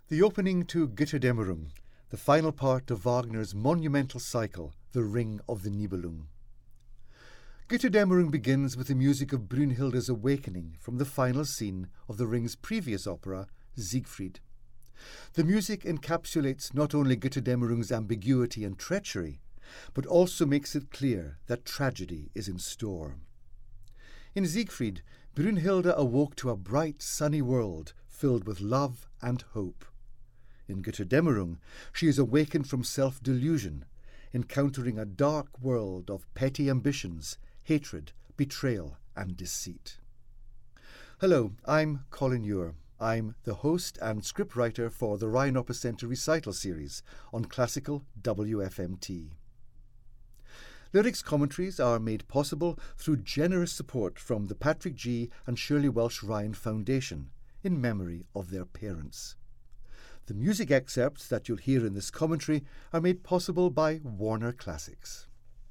The opening to Götterdämmerung, the final part of Wagner's monumental cycle, The Ring of the Nibelung. Götterdämmerung begins with the music of Brünnhilde's awakening from the final scene of the Ring's previous opera, Siegfried. The music encapsulates not only Götterdämmerung's ambiguity and treachery, but also makes it clear that tragedy is in store. In Siegfried, Brünnhilde awoke to a bright, sunny world filled with love and hope. In Götterdämmerung, she is awakened from self-delusion, encountering a dark world of petty ambitions, hatred, betrayal, and deceit. Hello, I'm Colin Ure. I'm the host and scriptwriter for the Rhine Opera Centre recital series on classical WFMT. Lyrics commentaries are made possible through generous support from the Patrick G. and Shirley Welsh Ryan Foundation in memory of their parents. The music excerpts that you'll hear in this commentary are made possible by Warner Classics.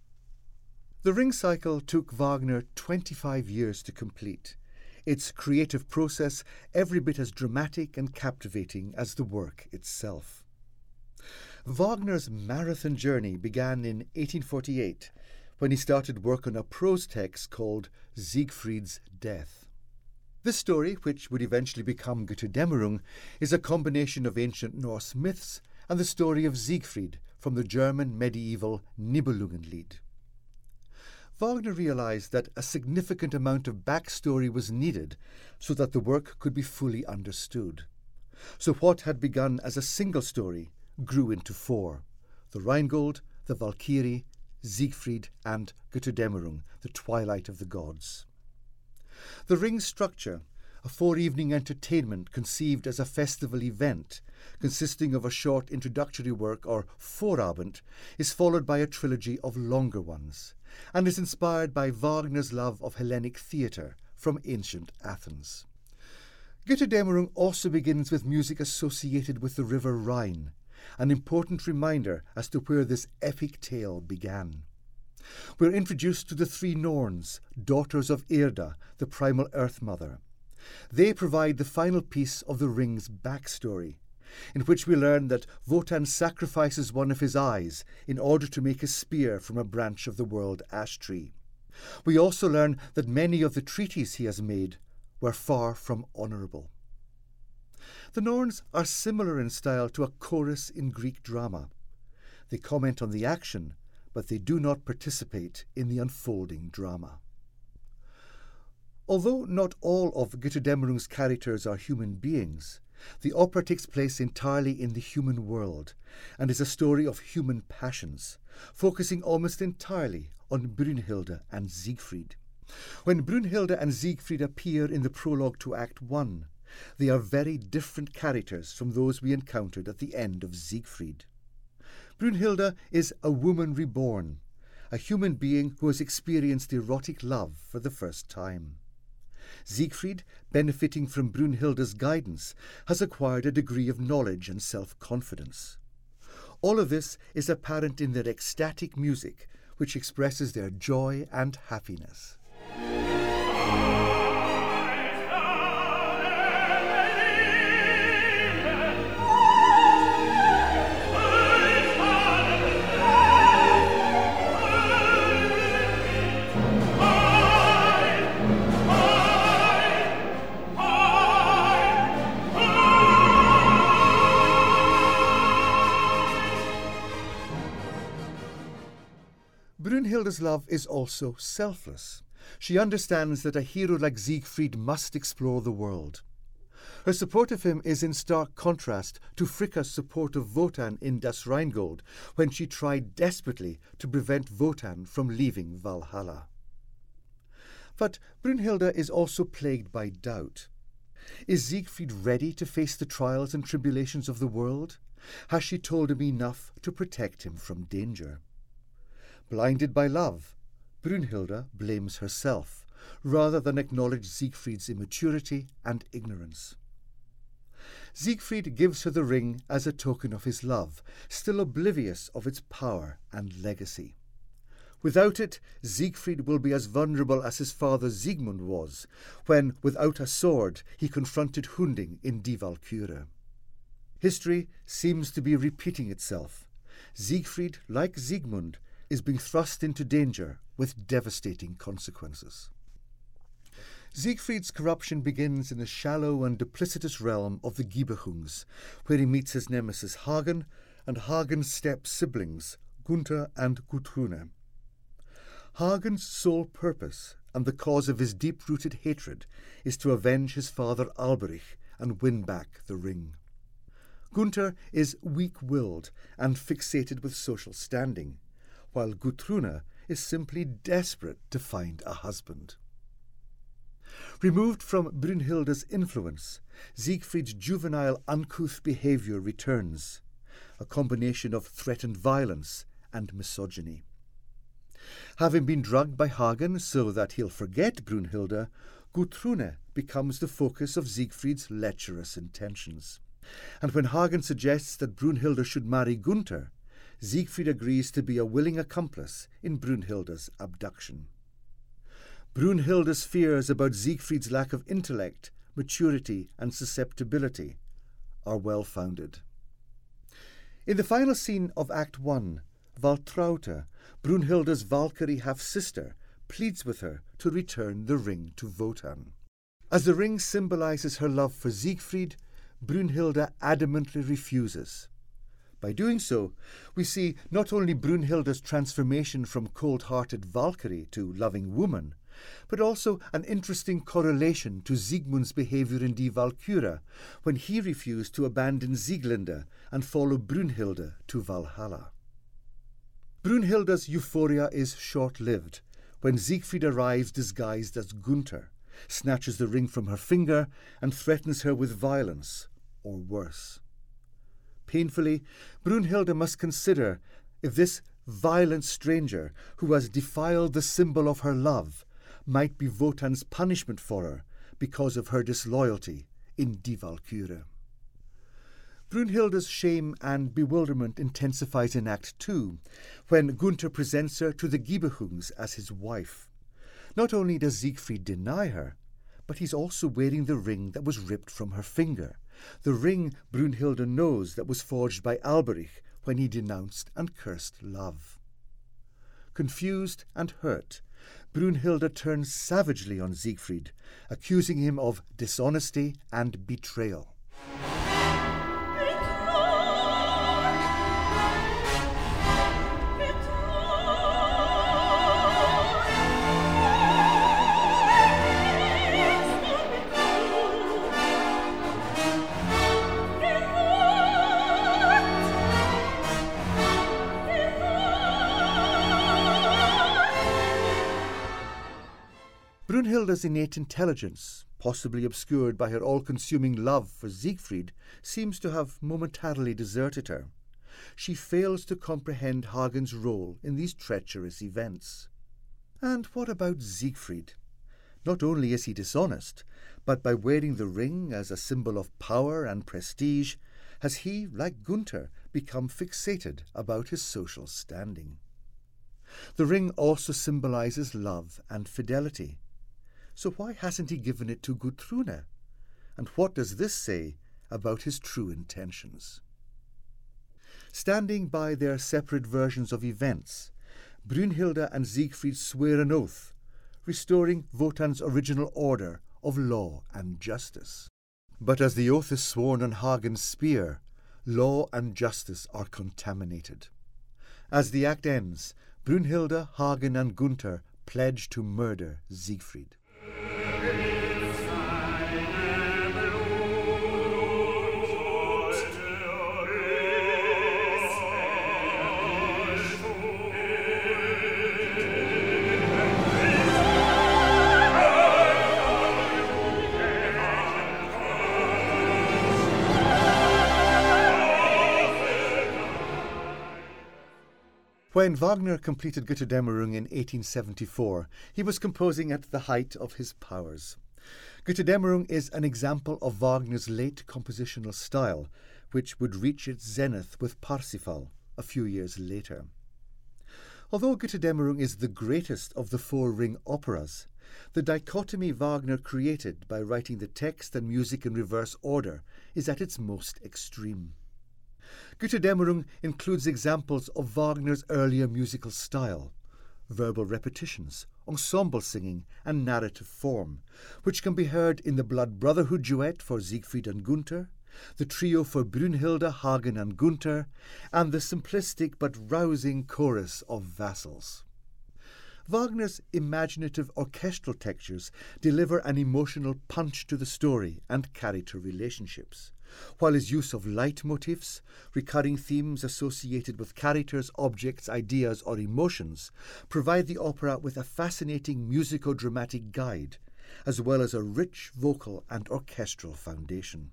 The Ring cycle took Wagner 25 years to complete, its creative process every bit as dramatic and captivating as the work itself. Wagner's marathon journey began in 1848, when he started work on a prose text called Siegfried's Death. This story, which would eventually become Götterdämmerung, is a combination of ancient Norse myths and the story of Siegfried from the German medieval Nibelungenlied. Wagner realized that a significant amount of backstory was needed so that the work could be fully understood. So what had begun as a single story grew into four: the Rheingold, the Valkyrie, Siegfried, and Götterdämmerung, the Twilight of the Gods. The Ring's structure, a four-evening entertainment conceived as a festival event, consisting of a short introductory work, or Vorabend, is followed by a trilogy of longer ones, and is inspired by Wagner's love of Hellenic theatre from ancient Athens. Götterdämmerung also begins with music associated with the River Rhine, an important reminder as to where this epic tale began. We're introduced to the three Norns, daughters of Erda, the primal Earth Mother. They provide the final piece of the Ring's backstory, in which we learn that Wotan sacrifices one of his eyes in order to make a spear from a branch of the world ash tree. We also learn that many of the treaties he has made were far from honourable. The Norns are similar in style to a chorus in Greek drama. They comment on the action, but they do not participate in the unfolding drama. Although not all of Götterdämmerung's characters are human beings, the opera takes place entirely in the human world and is a story of human passions, focusing almost entirely on Brünnhilde and Siegfried. When Brünnhilde and Siegfried appear in the prologue to Act 1, they are very different characters from those we encountered at the end of Siegfried. Brünnhilde is a woman reborn, a human being who has experienced erotic love for the first time. Siegfried, benefiting from Brünnhilde's guidance, has acquired a degree of knowledge and self-confidence. All of this is apparent in their ecstatic music, which expresses their joy and happiness. Brünnhilde's love is also selfless. She understands that a hero like Siegfried must explore the world. Her support of him is in stark contrast to Fricka's support of Wotan in Das Rheingold, when she tried desperately to prevent Wotan from leaving Valhalla. But Brünnhilde is also plagued by doubt. Is Siegfried ready to face the trials and tribulations of the world? Has she told him enough to protect him from danger? Blinded by love, Brünnhilde blames herself, rather than acknowledge Siegfried's immaturity and ignorance. Siegfried gives her the ring as a token of his love, still oblivious of its power and legacy. Without it, Siegfried will be as vulnerable as his father Siegmund was, when, without a sword, he confronted Hunding in Die Walküre. History seems to be repeating itself. Siegfried, like Siegmund, is being thrust into danger with devastating consequences. Siegfried's corruption begins in the shallow and duplicitous realm of the Giebelungs, where he meets his nemesis Hagen and Hagen's step-siblings, Gunther and Gutrune. Hagen's sole purpose, and the cause of his deep-rooted hatred, is to avenge his father Alberich and win back the ring. Gunther is weak-willed and fixated with social standing, while Gutrune is simply desperate to find a husband. Removed from Brünnhilde's influence, Siegfried's juvenile uncouth behaviour returns, a combination of threatened violence and misogyny. Having been drugged by Hagen so that he'll forget Brünnhilde, Gutrune becomes the focus of Siegfried's lecherous intentions. And when Hagen suggests that Brünnhilde should marry Gunther, Siegfried agrees to be a willing accomplice in Brünnhilde's abduction. Brünnhilde's fears about Siegfried's lack of intellect, maturity, and susceptibility are well-founded. In the final scene of Act 1, Waltraute, Brünnhilde's Valkyrie half-sister, pleads with her to return the ring to Wotan. As the ring symbolises her love for Siegfried, Brünnhilde adamantly refuses. By doing so, we see not only Brünnhilde's transformation from cold-hearted Valkyrie to loving woman, but also an interesting correlation to Siegmund's behaviour in Die Walküre, when he refused to abandon Sieglinde and follow Brünnhilde to Valhalla. Brünnhilde's euphoria is short-lived, when Siegfried arrives disguised as Gunther, snatches the ring from her finger and threatens her with violence, or worse. Painfully, Brünnhilde must consider if this violent stranger who has defiled the symbol of her love might be Wotan's punishment for her because of her disloyalty in Die Walküre. Brünnhilde's shame and bewilderment intensifies in Act 2, when Gunther presents her to the Giebelungs as his wife. Not only does Siegfried deny her, but he's also wearing the ring that was ripped from her finger, the ring Brünnhilde knows that was forged by Alberich when he denounced and cursed love. Confused and hurt, Brünnhilde turns savagely on Siegfried, accusing him of dishonesty and betrayal. Brünnhilde's innate intelligence, possibly obscured by her all-consuming love for Siegfried, seems to have momentarily deserted her. She fails to comprehend Hagen's role in these treacherous events. And what about Siegfried? Not only is he dishonest, but by wearing the ring as a symbol of power and prestige, has he, like Gunther, become fixated about his social standing. The ring also symbolises love and fidelity. So why hasn't he given it to Gutrune? And what does this say about his true intentions? Standing by their separate versions of events, Brünnhilde and Siegfried swear an oath, restoring Wotan's original order of law and justice. But as the oath is sworn on Hagen's spear, law and justice are contaminated. As the act ends, Brünnhilde, Hagen and Gunther pledge to murder Siegfried. When Wagner completed Götterdämmerung in 1874, he was composing at the height of his powers. Götterdämmerung is an example of Wagner's late compositional style, which would reach its zenith with Parsifal a few years later. Although Götterdämmerung is the greatest of the four Ring operas, The dichotomy Wagner created by writing the text and music in reverse order is at its most extreme. Götterdämmerung includes examples of Wagner's earlier musical style, verbal repetitions, ensemble singing, and narrative form, which can be heard in the Blood Brotherhood duet for Siegfried and Gunther, the trio for Brünnhilde, Hagen, and Gunther, and the simplistic but rousing chorus of vassals. Wagner's imaginative orchestral textures deliver an emotional punch to the story and character relationships, while his use of leitmotifs, recurring themes associated with characters, objects, ideas, or emotions, provide the opera with a fascinating musico-dramatic guide, as well as a rich vocal and orchestral foundation.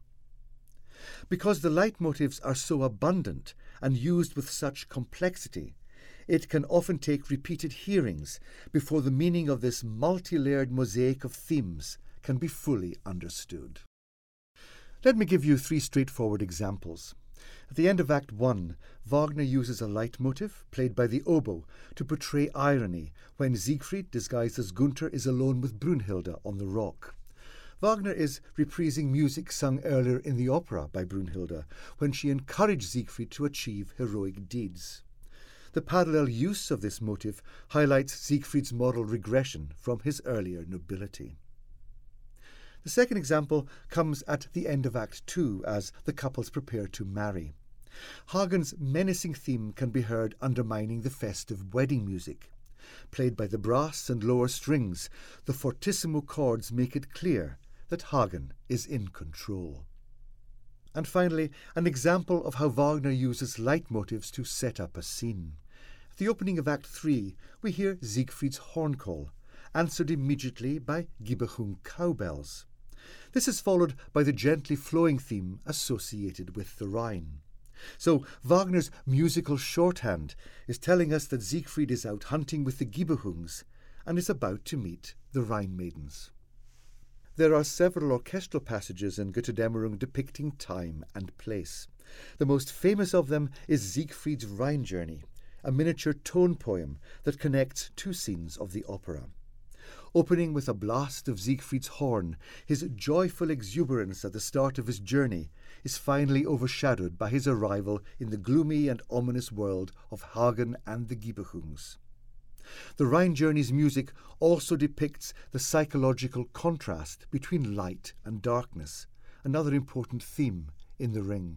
Because the leitmotifs are so abundant and used with such complexity, it can often take repeated hearings before the meaning of this multi-layered mosaic of themes can be fully understood. Let me give you 3 straightforward examples. At the end of Act 1, Wagner uses a leitmotif, played by the oboe, to portray irony when Siegfried, disguised as Gunther, is alone with Brünnhilde on the rock. Wagner is reprising music sung earlier in the opera by Brünnhilde, when she encouraged Siegfried to achieve heroic deeds. The parallel use of this motif highlights Siegfried's moral regression from his earlier nobility. The second example comes at the end of Act 2 as the couples prepare to marry. Hagen's menacing theme can be heard undermining the festive wedding music. Played by the brass and lower strings, the fortissimo chords make it clear that Hagen is in control. And finally, an example of how Wagner uses leitmotifs to set up a scene. At the opening of Act 3, we hear Siegfried's horn call, answered immediately by Gibberung cowbells. This is followed by the gently flowing theme associated with the Rhine. So Wagner's musical shorthand is telling us that Siegfried is out hunting with the Gibberungs and is about to meet the Rhine maidens. There are several orchestral passages in Götterdämmerung depicting time and place. The most famous of them is Siegfried's Rhine Journey, a miniature tone poem that connects 2 scenes of the opera. Opening with a blast of Siegfried's horn, his joyful exuberance at the start of his journey is finally overshadowed by his arrival in the gloomy and ominous world of Hagen and the Gibberungs. The Rhine Journey's music also depicts the psychological contrast between light and darkness, another important theme in The Ring.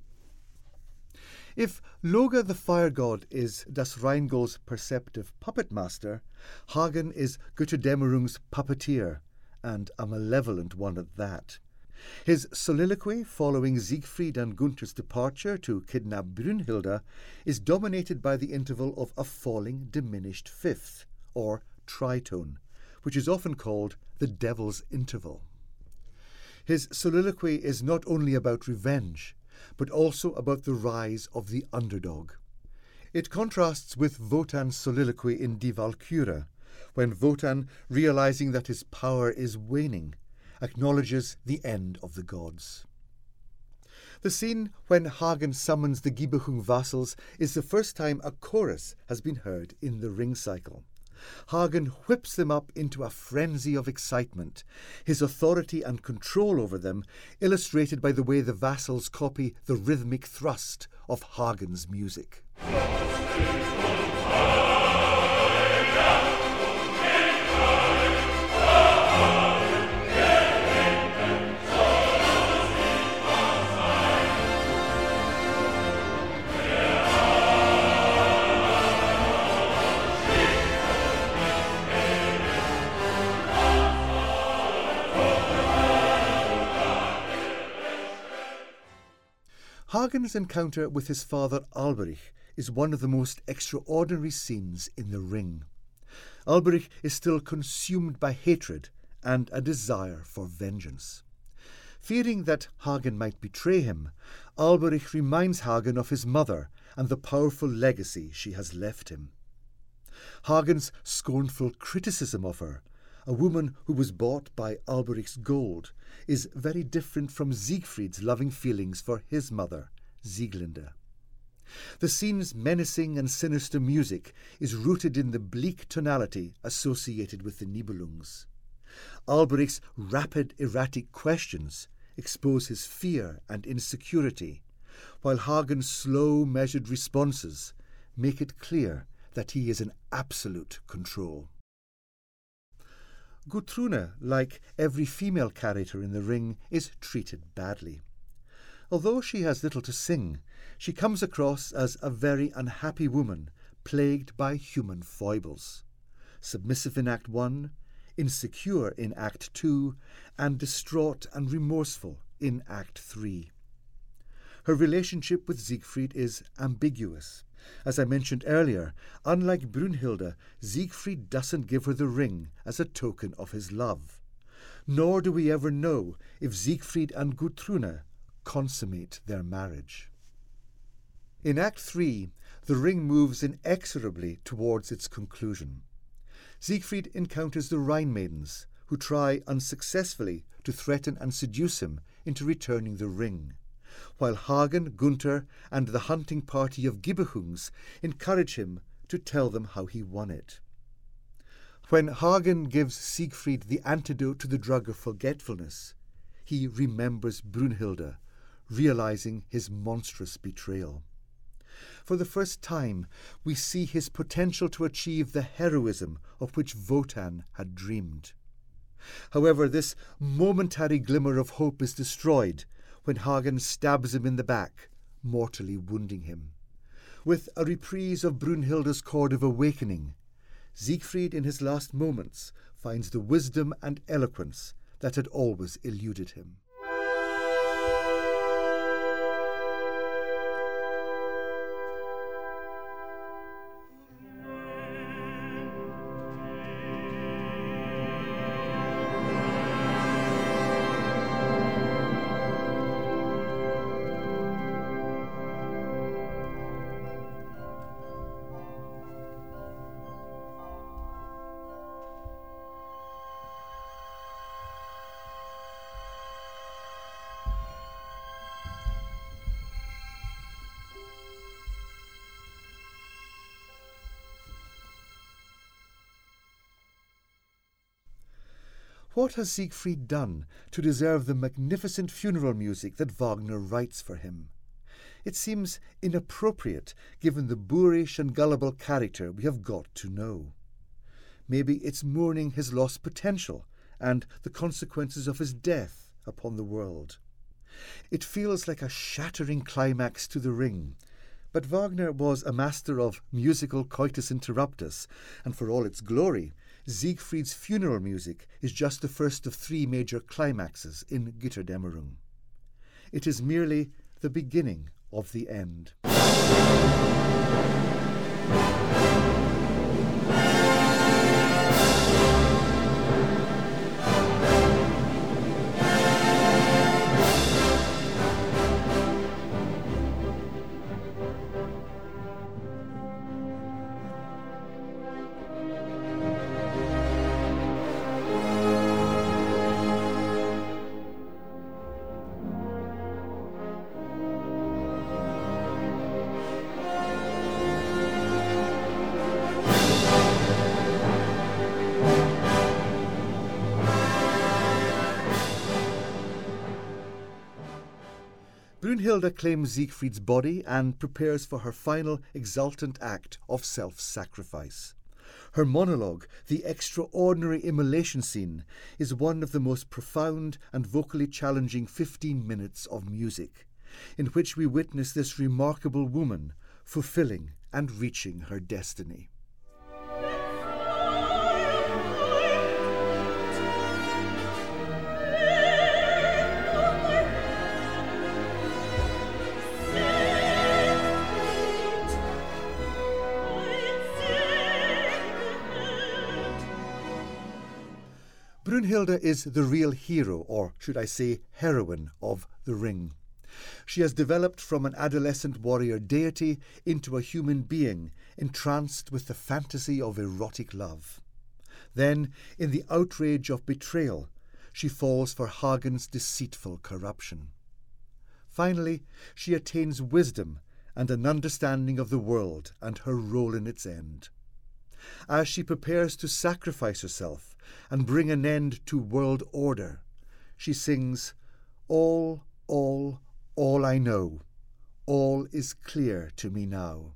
If Loge the fire god is Das Rheingold's perceptive puppet master, Hagen is Götterdämmerung's puppeteer, and a malevolent one at that. His soliloquy following Siegfried and Gunther's departure to kidnap Brünnhilde is dominated by the interval of a falling diminished fifth, or tritone, which is often called the devil's interval. His soliloquy is not only about revenge, but also about the rise of the underdog. It contrasts with Wotan's soliloquy in Die Walküre, when Wotan, realizing that his power is waning, acknowledges the end of the gods. The scene when Hagen summons the Gibberung vassals is the first time a chorus has been heard in the Ring cycle. Hagen whips them up into a frenzy of excitement, his authority and control over them illustrated by the way the vassals copy the rhythmic thrust of Hagen's music. Hagen's encounter with his father Alberich is one of the most extraordinary scenes in The Ring. Alberich is still consumed by hatred and a desire for vengeance. Fearing that Hagen might betray him, Alberich reminds Hagen of his mother and the powerful legacy she has left him. Hagen's scornful criticism of her, a woman who was bought by Alberich's gold, is very different from Siegfried's loving feelings for his mother, Sieglinde. The scene's menacing and sinister music is rooted in the bleak tonality associated with the Nibelungs. Alberich's rapid, erratic questions expose his fear and insecurity, while Hagen's slow, measured responses make it clear that he is in absolute control. Gutrune, like every female character in The Ring, is treated badly. Although she has little to sing, she comes across as a very unhappy woman plagued by human foibles. Submissive in Act 1, insecure in Act 2, and distraught and remorseful in Act 3. Her relationship with Siegfried is ambiguous. As I mentioned earlier, unlike Brünnhilde, Siegfried doesn't give her the ring as a token of his love. Nor do we ever know if Siegfried and Gutrune consummate their marriage. In Act 3, the ring moves inexorably towards its conclusion. Siegfried encounters the Rhine maidens, who try unsuccessfully to threaten and seduce him into returning the ring, while Hagen, Gunther, and the hunting party of Gibbehungs encourage him to tell them how he won it. When Hagen gives Siegfried the antidote to the drug of forgetfulness, he remembers Brünnhilde, realizing his monstrous betrayal. For the first time, we see his potential to achieve the heroism of which Wotan had dreamed. However, this momentary glimmer of hope is destroyed when Hagen stabs him in the back, mortally wounding him. With a reprise of Brünnhilde's chord of awakening, Siegfried in his last moments finds the wisdom and eloquence that had always eluded him. What has Siegfried done to deserve the magnificent funeral music that Wagner writes for him? It seems inappropriate given the boorish and gullible character we have got to know. Maybe it's mourning his lost potential and the consequences of his death upon the world. It feels like a shattering climax to The Ring, but Wagner was a master of musical coitus interruptus, and for all its glory, Siegfried's funeral music is just the first of 3 major climaxes in Götterdämmerung. It is merely the beginning of the end. Brünnhilde claims Siegfried's body and prepares for her final exultant act of self-sacrifice. Her monologue, the extraordinary immolation scene, is one of the most profound and vocally challenging 15 minutes of music, in which we witness this remarkable woman fulfilling and reaching her destiny. Brünnhilde is the real hero, or should I say heroine, of The Ring. She has developed from an adolescent warrior deity into a human being entranced with the fantasy of erotic love. Then, in the outrage of betrayal, she falls for Hagen's deceitful corruption. Finally, she attains wisdom and an understanding of the world and her role in its end. As she prepares to sacrifice herself and bring an end to world order, she sings, all I know, all is clear to me now.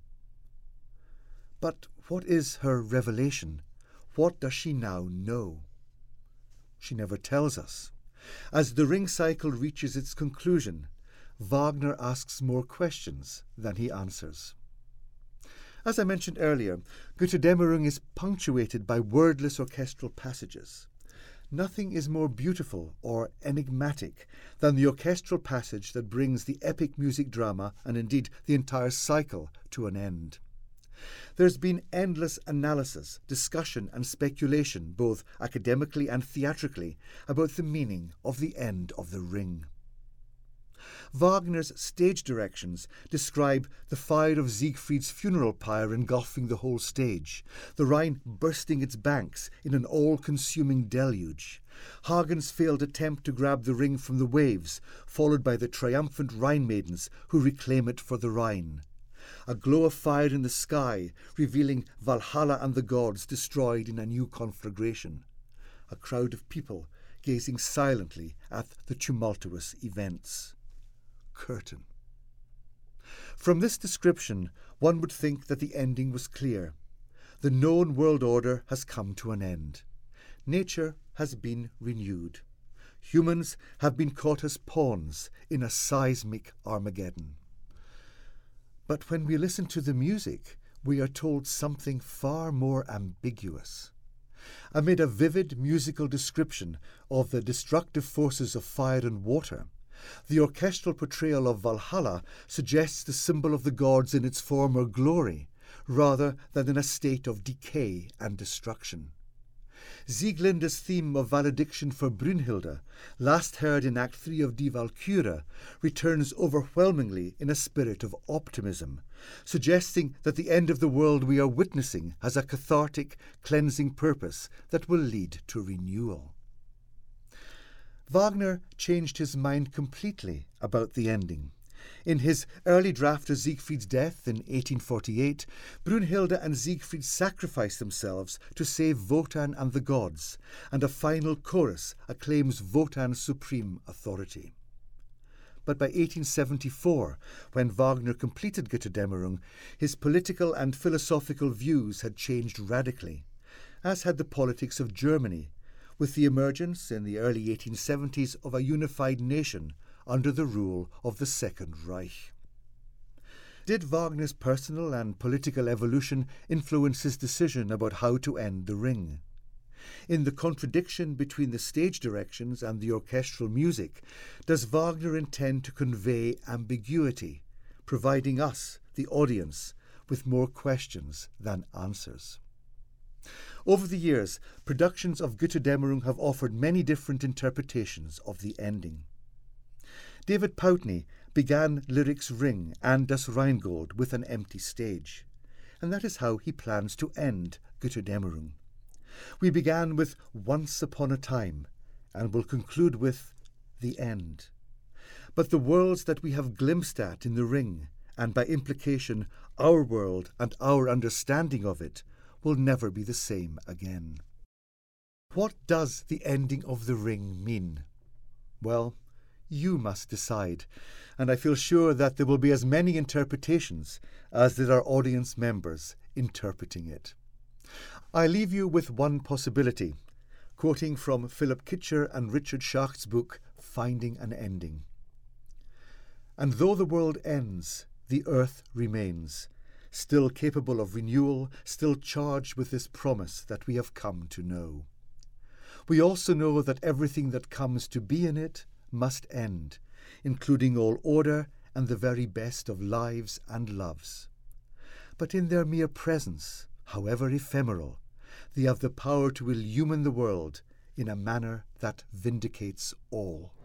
But what is her revelation? What does she now know? She never tells us. As the ring cycle reaches its conclusion, Wagner asks more questions than he answers. As I mentioned earlier, Götterdämmerung is punctuated by wordless orchestral passages. Nothing is more beautiful or enigmatic than the orchestral passage that brings the epic music drama, and indeed the entire cycle, to an end. There's been endless analysis, discussion and speculation, both academically and theatrically, about the meaning of the end of the ring. Wagner's stage directions describe the fire of Siegfried's funeral pyre engulfing the whole stage, the Rhine bursting its banks in an all-consuming deluge, Hagen's failed attempt to grab the ring from the waves, followed by the triumphant Rhine maidens who reclaim it for the Rhine. A glow of fire in the sky, revealing Valhalla and the gods destroyed in a new conflagration. A crowd of people gazing silently at the tumultuous events. Curtain. From this description, one would think that the ending was clear. The known world order has come to an end. Nature has been renewed. Humans have been caught as pawns in a seismic Armageddon. But when we listen to the music, we are told something far more ambiguous. Amid a vivid musical description of the destructive forces of fire and water, the orchestral portrayal of Valhalla suggests the symbol of the gods in its former glory, rather than in a state of decay and destruction. Sieglinde's theme of valediction for Brünnhilde, last heard in Act 3 of Die Walküre, returns overwhelmingly in a spirit of optimism, suggesting that the end of the world we are witnessing has a cathartic, cleansing purpose that will lead to renewal. Wagner changed his mind completely about the ending. In his early draft of Siegfried's death in 1848, Brünnhilde and Siegfried sacrifice themselves to save Wotan and the gods, and a final chorus acclaims Wotan's supreme authority. But by 1874, when Wagner completed Götterdämmerung, his political and philosophical views had changed radically, as had the politics of Germany, with the emergence in the early 1870s of a unified nation under the rule of the Second Reich. Did Wagner's personal and political evolution influence his decision about how to end the ring? In the contradiction between the stage directions and the orchestral music, does Wagner intend to convey ambiguity, providing us, the audience, with more questions than answers? Over the years, productions of Götterdämmerung have offered many different interpretations of the ending. David Pountney began Lyric's Ring and Das Rheingold with an empty stage, and that is how he plans to end Götterdämmerung. We began with Once Upon a Time, and will conclude with The End. But the worlds that we have glimpsed at in the ring, and by implication our world and our understanding of it, will never be the same again. What does the ending of the ring mean? Well, you must decide, and I feel sure that there will be as many interpretations as there are audience members interpreting it. I leave you with one possibility, quoting from Philip Kitcher and Richard Schacht's book, Finding an Ending. And though the world ends, the earth remains, still capable of renewal, still charged with this promise that we have come to know. We also know that everything that comes to be in it must end, including all order and the very best of lives and loves. But in their mere presence, however ephemeral, they have the power to illumine the world in a manner that vindicates all.